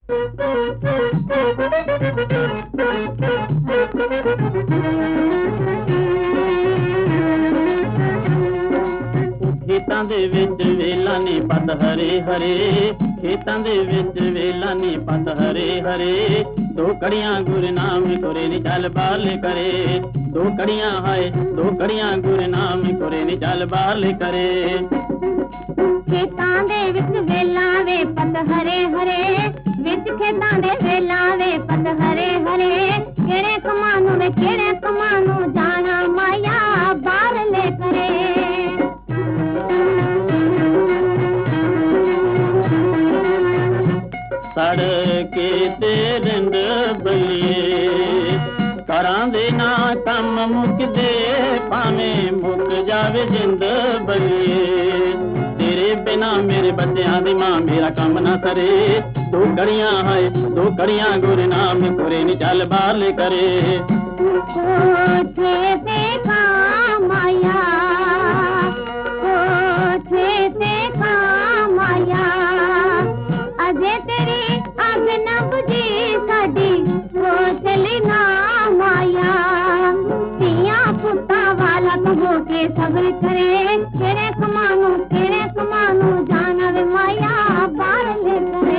खेतां दे विच वेला नी पत हरे हरे, खेतां दे विच वेला नी पत हरे हरे, दो कड़ियां गुरु नाम कुरे नी चल बाले करे, दो कड़ियां हाय दो कड़ियां गुरु नाम कुरे नी चल बाले करे। खेतां दे विच वेला वे पत हरे हरे, विच खेतां दे वेला वे पत हरे हरे, केड़े कमानू वे केड़े कमानू जाना माया बार ले करे। सड़के ते रिंद बलिए करां दे ना कम मुकदे, भावें मुक जावे जिंद बलिए, तेरे बिना मेरे बच्चों दी मां मेरा कम ना करे, दो कड़ियां हाय दो कड़ियां गुरु नाम कुरे नी चल बाले करे। कोठे पे काम आया, कोठे पे काम आया, अजे तेरी अग न बुझी साडी कोठली नाम आया, तिया पुता वाला कहो के सब्र करे, केड़े कमानू जाना वे माया बार ले करे।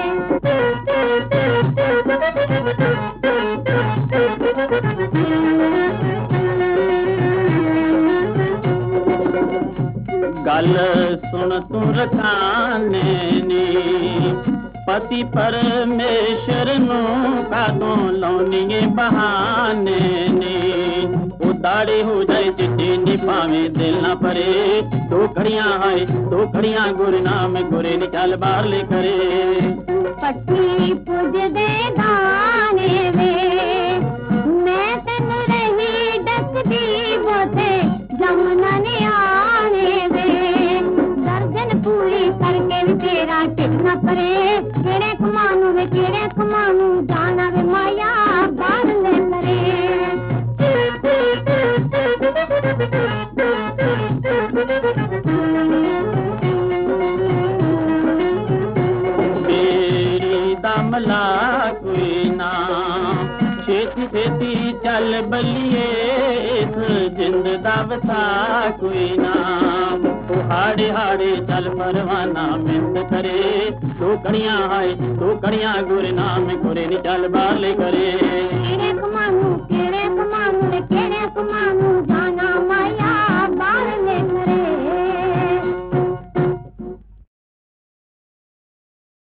गल सुन तू रखाने नी, पति परमेश्वर नू कादों लाउणीए बहाने नी, ओ दाड़ी हो जाए चिट्टी नी पावे दिल ना परे, दो कड़ियां हाय दो कड़ियां गुरु नाम गुरे नी चल बार ले करे। पट्टी पुज दे दाने वे मैं तन रही डकदी बोते जमुना ने आने वे, दर्जन पूरी करके भी तेरा टिक न परे, केड़े कमानू जाना वे माया बार ले करे। बेड़ी दमला कोई ना छेती छेती चल बलिए, इस जिंद दा वसा कोई ना, हाड़े हाड़े चल परवाना मिंद करे, दो कड़ियां हाय दो कड़ियां गुरु नाम कुरे नी चल बाले करे। केड़े कमानू